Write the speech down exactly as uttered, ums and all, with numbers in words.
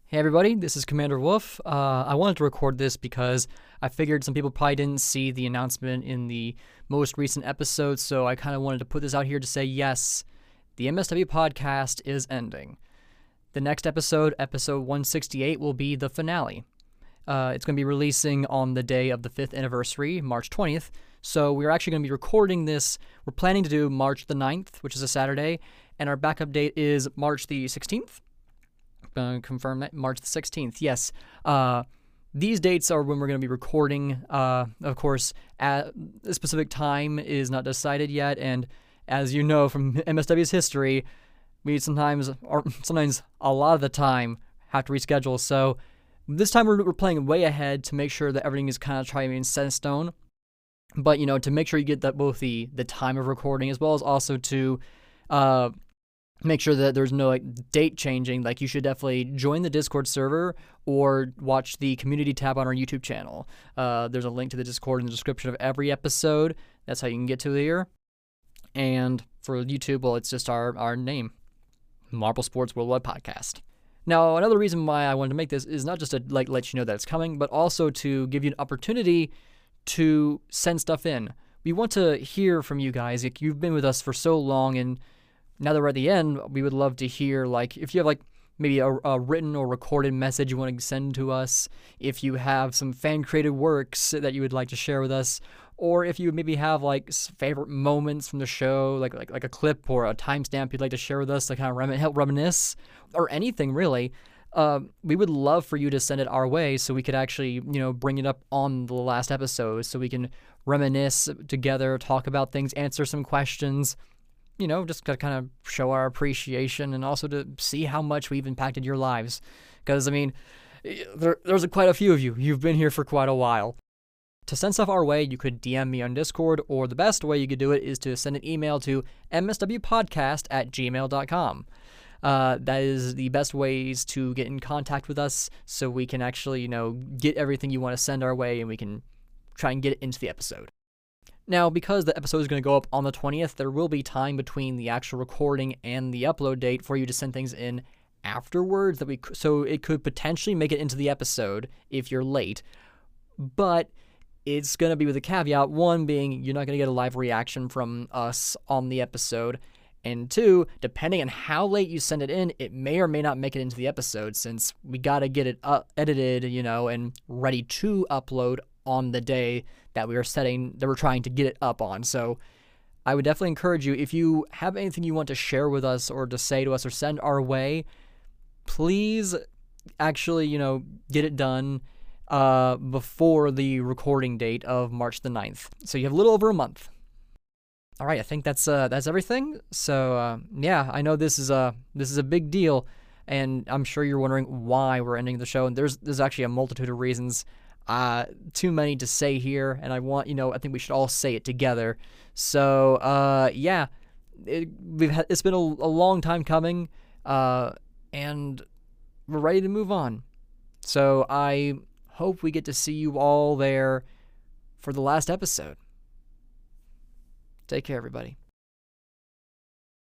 Hey everybody, this is Commander Wolf. Uh, I wanted to record this because I figured some people probably didn't see the announcement in the most recent episode, so I kind of wanted to put this out here to say yes, the M S W podcast is ending. The next episode, episode one sixty-eight, will be the finale. Uh, it's going to be releasing on the day of the fifth anniversary, March twentieth, so we're actually going to be recording this. We're planning to do March the ninth, which is a Saturday, and our backup date is March the sixteenth. Uh, confirm that March the sixteenth. Yes. Uh, these dates are when we're going to be recording. Uh, of course, at a specific time is not decided yet, and as you know from M S W's history, we sometimes, or sometimes a lot of the time, have to reschedule. So this time we're, we're playing way ahead to make sure that everything is kind of trying to be set in stone. But you know, to make sure you get that both the the time of recording as well as also to uh, make sure that there's no like date changing. Like, you should definitely join the Discord server or watch the community tab on our YouTube channel. Uh, there's a link to the Discord in the description of every episode. That's how you can get to here. And for YouTube, well, it's just our, our name, Marble Sports Worldwide Podcast. Now, another reason why I wanted to make this is not just to like let you know that it's coming, but also to give you an opportunity to send stuff in. We want to hear from you guys. Like, you've been with us for so long, and now that we're at the end, we would love to hear, like, if you have, like, maybe a, a written or recorded message you want to send to us, if you have some fan-created works that you would like to share with us, or if you maybe have, like, favorite moments from the show, like like, like a clip or a timestamp you'd like to share with us to kind of rem- help reminisce, or anything, really, uh, we would love for you to send it our way so we could actually, you know, bring it up on the last episode so we can reminisce together, talk about things, answer some questions. You know, just to kind of show our appreciation and also to see how much we've impacted your lives. Because, I mean, there, there's a, quite a few of you. You've been here for quite a while. To send stuff our way, you could D M me on Discord, or the best way you could do it is to send an email to m s w podcast at gmail dot com. Uh, that is the best ways to get in contact with us so we can actually, you know, get everything you want to send our way and we can try and get it into the episode. Now, because the episode is going to go up on the twentieth, there will be time between the actual recording and the upload date for you to send things in afterwards. That we so it could potentially make it into the episode if you're late, but it's going to be with a caveat. One being, you're not going to get a live reaction from us on the episode, and two, depending on how late you send it in, it may or may not make it into the episode, since we got to get it uh, edited, you know, and ready to upload on the day that we are setting, that we're trying to get it up on. So I would definitely encourage you, if you have anything you want to share with us or to say to us or send our way, please actually, you know, get it done uh, before the recording date of March the ninth. So you have a little over a month. All right, I think that's uh, that's everything. So uh, yeah, I know this is a this is a big deal, and I'm sure you're wondering why we're ending the show. And there's there's actually a multitude of reasons. Uh, too many to say here, and I want, you know, I think we should all say it together. So, uh, yeah, it, we've had, it's been a, a long time coming, uh, and we're ready to move on. So I hope we get to see you all there for the last episode. Take care, everybody.